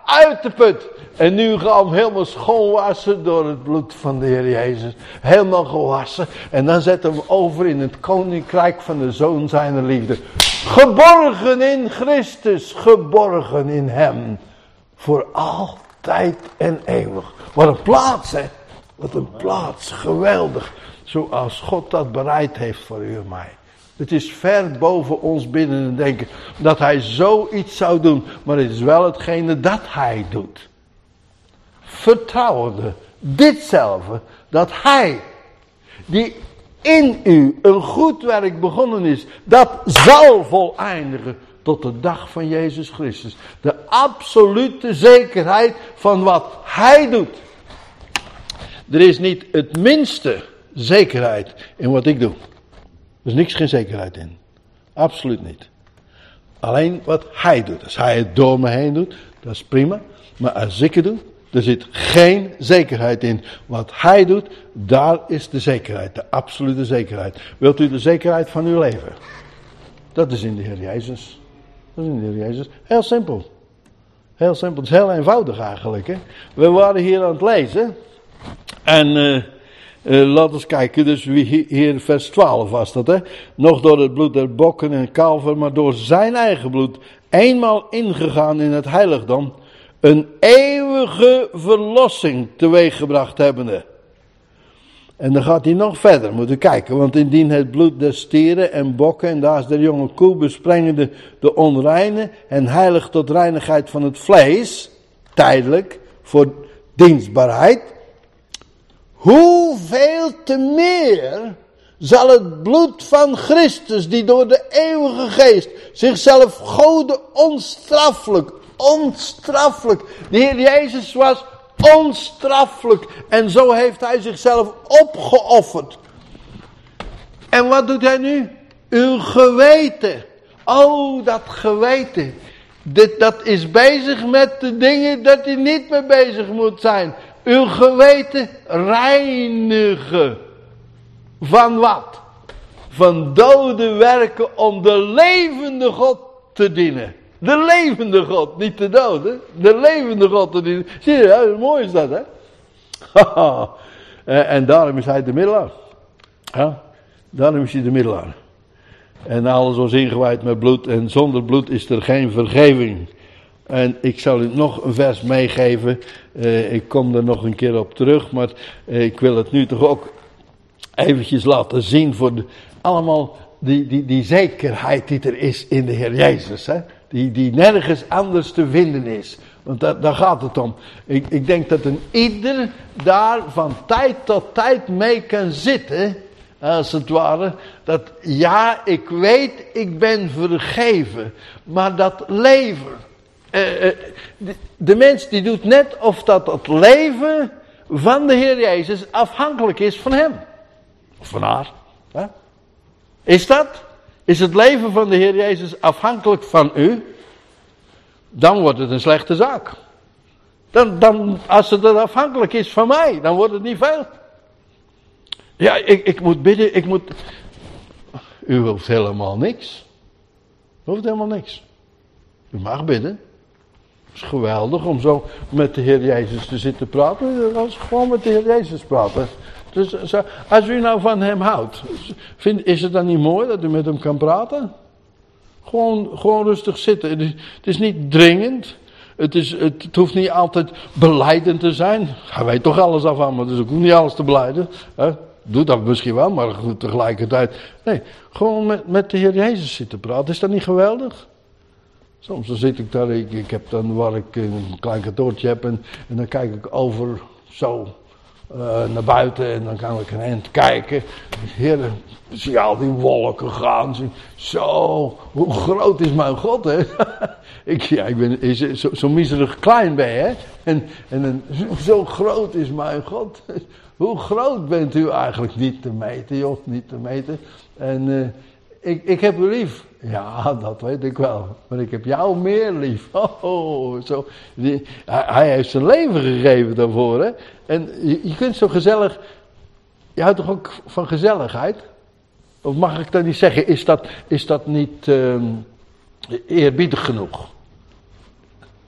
uit de put. En nu gaan we helemaal schoonwassen door het bloed van de Heer Jezus. Helemaal gewassen. En dan zetten we over in het koninkrijk van de Zoon zijner liefde. Geborgen in Christus. Geborgen in hem. Voor altijd en eeuwig. Wat een plaats, hè. Wat een plaats. Geweldig. Zoals God dat bereid heeft voor u en mij. Het is ver boven ons bidden en denken dat hij zoiets zou doen. Maar het is wel hetgene dat hij doet. Vertrouwende, ditzelfde, dat hij, die in u een goed werk begonnen is, dat zal voleindigen tot de dag van Jezus Christus. De absolute zekerheid van wat hij doet. Er is niet het minste zekerheid in wat ik doe. Er is niks, geen zekerheid in. Absoluut niet. Alleen wat hij doet. Als hij het door me heen doet, dat is prima. Maar als ik het doe, er zit geen zekerheid in. Wat hij doet, daar is de zekerheid. De absolute zekerheid. Wilt u de zekerheid van uw leven? Dat is in de Heer Jezus. Dat is in de Heer Jezus. Heel simpel. Heel simpel. Het is heel eenvoudig eigenlijk. Hè? We waren hier aan het lezen. En uh, uh, laten we kijken. Dus hier vers twaalf was dat. Hè? Nog door het bloed der bokken en kalveren. Maar door zijn eigen bloed. Eenmaal ingegaan in het heiligdom. Een eeuwige verlossing teweeggebracht hebbende. En dan gaat hij nog verder, moet u kijken. Want indien het bloed der stieren en bokken en daas der jonge koe besprengende de onreine en heilig tot reinigheid van het vlees, tijdelijk, voor dienstbaarheid. Hoeveel te meer zal het bloed van Christus, die door de eeuwige geest zichzelf gode onstraffelijk, onstraffelijk. De Heer Jezus was onstraffelijk. En zo heeft hij zichzelf opgeofferd. En wat doet hij nu? Uw geweten. Oh, dat geweten. Dit, dat is bezig met de dingen dat hij niet mee bezig moet zijn. Uw geweten reinigen. Van wat? Van dode werken om de levende God te dienen. De levende God, niet de dode. De levende God te dienen. Zie je, hoe mooi is dat, hè? En daarom is hij de middelaar. Ja? Daarom is hij de middelaar. En alles was ingewijd met bloed. En zonder bloed is er geen vergeving. En ik zal u nog een vers meegeven. Uh, ik kom er nog een keer op terug. Maar uh, ik wil het nu toch ook eventjes laten zien. Voor de, allemaal die, die, die zekerheid die er is in de Heer Jezus. Hè? Die, die nergens anders te vinden is. Want daar, daar gaat het om. Ik, ik denk dat een ieder daar van tijd tot tijd mee kan zitten. Als het ware. Dat ja, ik weet, ik ben vergeven. Maar dat leven. Uh, uh, de, de mens die doet net of dat het leven van de Heer Jezus afhankelijk is van hem. Of van haar. Hè? Is dat? Is het leven van de Heer Jezus afhankelijk van u? Dan wordt het een slechte zaak. Dan, dan, als het afhankelijk is van mij, dan wordt het niet veel. Ja, ik, ik moet bidden, ik moet... U hoeft helemaal niks. U hoeft helemaal niks. U mag bidden. Het is geweldig om zo met de Heer Jezus te zitten praten. Als gewoon met de Heer Jezus praten. Dus als u nou van hem houdt, vind, is het dan niet mooi dat u met hem kan praten? Gewoon, gewoon rustig zitten. Het is, het is niet dringend. Het, is, het, het hoeft niet altijd belijdend te zijn. Hij weet toch alles af aan, maar dus ik hoef niet alles te belijden. Hè? Doe dat misschien wel, maar tegelijkertijd. Nee, gewoon met, met de Heer Jezus zitten praten. Is dat niet geweldig? Soms dan zit ik daar, ik, ik heb dan waar ik een klein kantoortje heb en, en dan kijk ik over zo uh, naar buiten en dan kan ik een eind kijken. Heer, zie je al die wolken gaan. Zie, zo, hoe groot is mijn God, hè? ik, ja, ik ben is, zo, zo miserig klein ben je, hè? En, en een, zo groot is mijn God. Hoe groot bent u eigenlijk? Niet te meten, joh, niet te meten. En uh, ik, ik heb u lief. Ja, dat weet ik wel. Maar ik heb jou meer lief. Oh, zo. Die, hij, hij heeft zijn leven gegeven daarvoor, hè. En je, je kunt zo gezellig... Je houdt toch ook van gezelligheid? Of mag ik dat niet zeggen? Is dat, is dat niet uh, eerbiedig genoeg?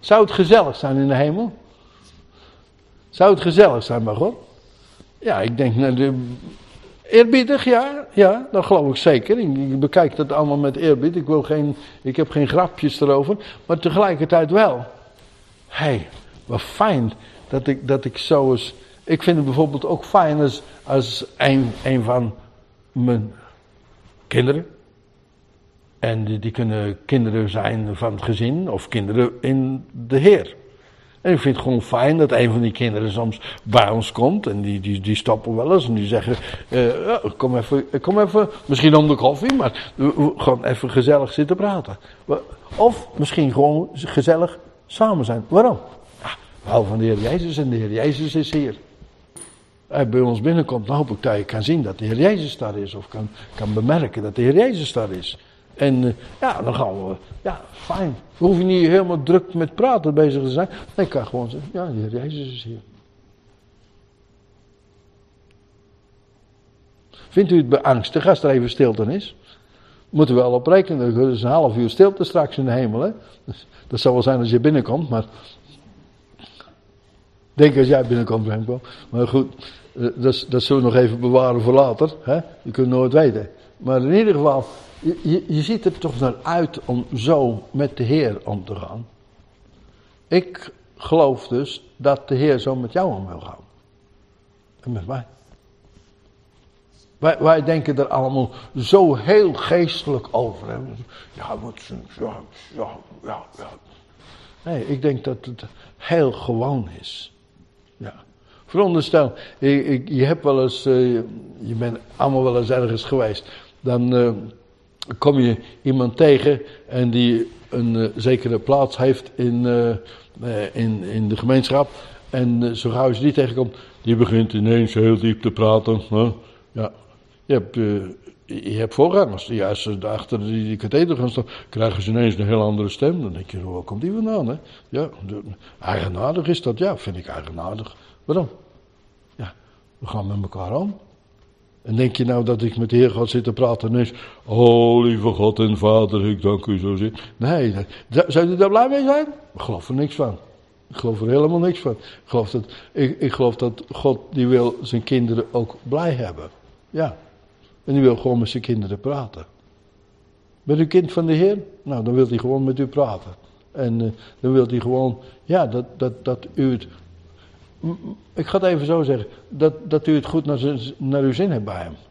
Zou het gezellig zijn in de hemel? Zou het gezellig zijn bij God? Ja, ik denk, nou, de, eerbiedig, ja, ja, dat geloof ik zeker. Ik, ik bekijk dat allemaal met eerbied. Ik, wil geen, ik heb geen grapjes erover, maar tegelijkertijd wel. Hé, hey, wat fijn dat ik, dat ik zo eens... Ik vind het bijvoorbeeld ook fijn als, als een, een van mijn kinderen... En die, die kunnen kinderen zijn van het gezin of kinderen in de Heer. En ik vind het gewoon fijn dat een van die kinderen soms bij ons komt. En die, die, die stoppen wel eens en die zeggen, uh, ja, kom, even, kom even, misschien om de koffie, maar we gewoon even gezellig zitten praten. Of misschien gewoon gezellig samen zijn. Waarom? Ja, we houden van de Heer Jezus en de Heer Jezus is hier. Hij bij ons binnenkomt, dan hoop ik dat je kan zien dat de Heer Jezus daar is. Of kan, kan bemerken dat de Heer Jezus daar is. En uh, ja, dan gaan we, ja, fijn. We hoeven niet helemaal druk met praten bezig te zijn. Dan kan je gewoon zeggen, ja, de Heer Jezus is hier. Vindt u het beangstig als er even stilte is? Moeten we wel op rekenen, er is een half uur stilte straks in de hemel, hè. Dus, dat zal wel zijn als je binnenkomt, maar... Denk als jij binnenkomt, Remco. Maar goed, uh, dat, dat zullen we nog even bewaren voor later, hè. Je kunt nooit weten. Maar in ieder geval... Je, je, je ziet er toch naar uit om zo met de Heer om te gaan. Ik geloof dus dat de Heer zo met jou om wil gaan. En met mij. Wij, wij denken er allemaal zo heel geestelijk over. Hè? Ja, wat, ja, ja, ja, ja. Nee, ik denk dat het heel gewoon is. Ja. Veronderstel, ik, ik, je hebt wel eens, uh, je bent allemaal wel eens ergens geweest. Dan... Uh, kom je iemand tegen en die een uh, zekere plaats heeft in, uh, uh, in, in de gemeenschap. En uh, zo gauw je die tegenkomt, die begint ineens heel diep te praten. Huh? Ja, je hebt, uh, je hebt voorgangers die als ze achter die, die katheder gaan staan, krijgen ze ineens een heel andere stem. Dan denk je, waar komt die vandaan? Hè? Ja, de, eigenaardig is dat, ja, vind ik eigenaardig. Waarom? Ja, we gaan met elkaar om. En denk je nou dat ik met de Heer ga zitten praten en eens, oh lieve God en Vader, ik dank u zo zeer. Nee, dat, zou je daar blij mee zijn? Ik geloof er niks van. Ik geloof er helemaal niks van. Ik geloof dat, ik, ik geloof dat God, die wil zijn kinderen ook blij hebben. Ja. En die wil gewoon met zijn kinderen praten. Bent u kind van de Heer? Nou, dan wil hij gewoon met u praten. En uh, dan wil hij gewoon, ja, dat, dat, dat u het... Ik ga het even zo zeggen, dat, dat u het goed naar, zin, naar uw zin hebt bij hem.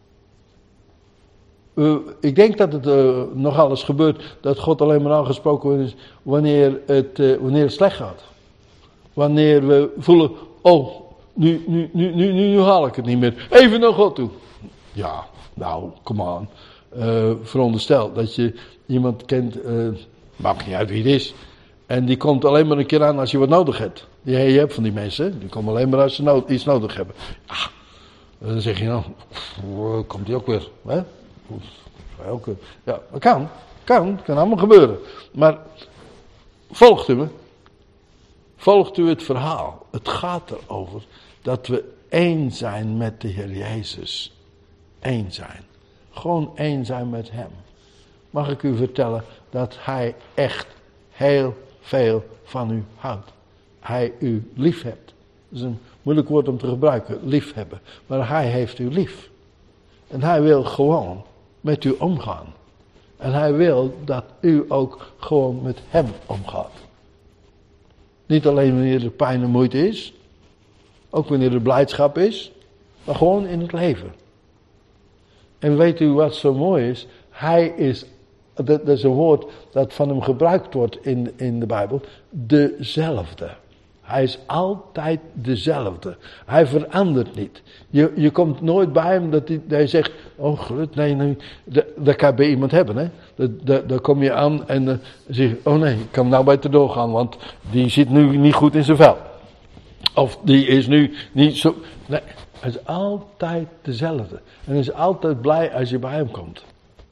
Uh, ik denk dat het uh, nogal eens gebeurt dat God alleen maar aangesproken is wanneer het, uh, wanneer het slecht gaat. Wanneer we voelen, oh, nu, nu, nu, nu, nu, nu haal ik het niet meer. Even naar God toe. Ja, nou, come on. Uh, veronderstel dat je iemand kent, uh, maakt niet uit wie het is. En die komt alleen maar een keer aan als je wat nodig hebt. Die je hebt van die mensen, die komen alleen maar als ze no- iets nodig hebben. Ah, dan zeg je nou, pff, komt die ook weer. Hè? Ook, ja, dat kan, kan, kan allemaal gebeuren. Maar volgt u me? Volgt u het verhaal? Het gaat erover dat we één zijn met de Heer Jezus. Één zijn. Gewoon één zijn met Hem. Mag ik u vertellen dat Hij echt heel veel van u houdt. Hij u lief hebt. Dat is een moeilijk woord om te gebruiken, lief hebben. Maar hij heeft u lief. En hij wil gewoon met u omgaan. En hij wil dat u ook gewoon met hem omgaat. Niet alleen wanneer er pijn en moeite is. Ook wanneer er blijdschap is. Maar gewoon in het leven. En weet u wat zo mooi is? Hij is, dat, dat is een woord dat van hem gebruikt wordt in, in de Bijbel. Dezelfde. Hij is altijd dezelfde. Hij verandert niet. Je, je komt nooit bij hem dat hij, dat hij zegt, oh goed, nee, nee. Dat, dat kan je bij iemand hebben, hè. Dat, dat, daar kom je aan en uh, zeg je, oh nee, ik kan nou beter doorgaan, want die zit nu niet goed in zijn vel. Of die is nu niet zo... Nee, hij is altijd dezelfde. En hij is altijd blij als je bij hem komt.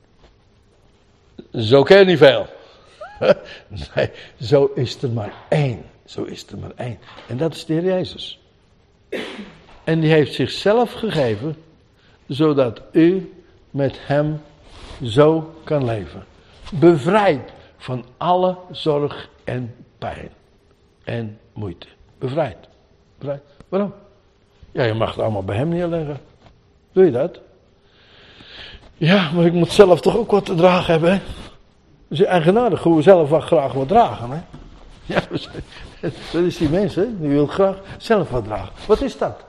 Zo ken je niet veel. Nee, zo is er maar één. Zo is er maar één. En dat is de Heer Jezus. En die heeft zichzelf gegeven, zodat u met hem zo kan leven. Bevrijd van alle zorg en pijn en moeite. Bevrijd. Bevrijd. Waarom? Ja, je mag het allemaal bij hem neerleggen. Doe je dat? Ja, maar ik moet zelf toch ook wat te dragen hebben, hè? Dus eigenaardig hoe we zelf wel graag wat dragen, hè? Ja, dat is die mensen, die wil graag zelf wat dragen. Wat is dat?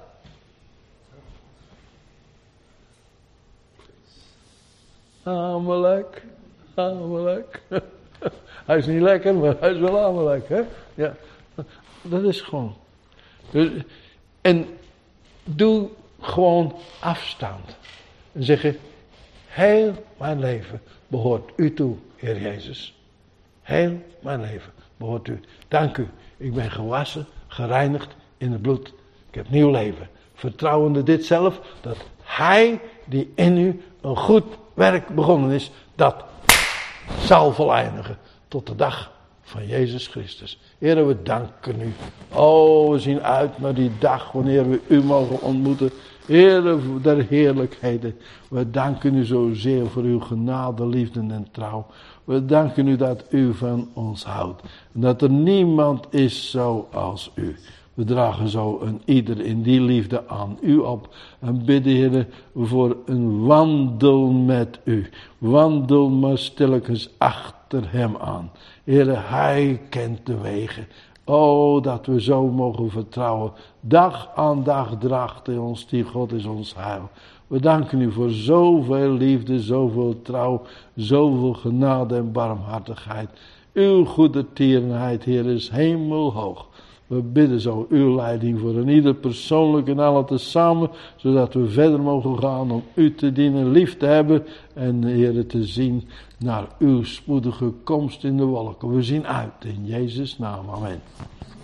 Amalek, Amalek. Hij is niet lekker, maar hij is wel Amalek, hè? Ja, dat is gewoon. Dus, en doe gewoon afstand. En zeggen, heel mijn leven behoort u toe, Heer Jezus. Heel mijn leven behoort u. Dank u. Ik ben gewassen, gereinigd in het bloed. Ik heb nieuw leven. Vertrouwende dit zelf, dat Hij die in u een goed werk begonnen is, dat zal voleindigen tot de dag van Jezus Christus. Heer, we danken u. Oh, we zien uit naar die dag wanneer we u mogen ontmoeten. Heer der heerlijkheden, we danken u zozeer voor uw genade, liefde en trouw. We danken u dat u van ons houdt. En dat er niemand is zoals u. We dragen zo een ieder in die liefde aan u op. En bidden, Heer, voor een wandel met u. Wandel maar stilletjes achter hem aan. Heer, hij kent de wegen. Oh, dat we zo mogen vertrouwen. Dag aan dag draagt hij ons, die God is ons heil. We danken u voor zoveel liefde, zoveel trouw, zoveel genade en barmhartigheid. Uw goede tierenheid, Heer, is hemelhoog. We bidden zo uw leiding voor een ieder persoonlijk en alle tezamen, zodat we verder mogen gaan om u te dienen, lief te hebben en, Heer, te zien naar uw spoedige komst in de wolken. We zien uit in Jezus' naam. Amen.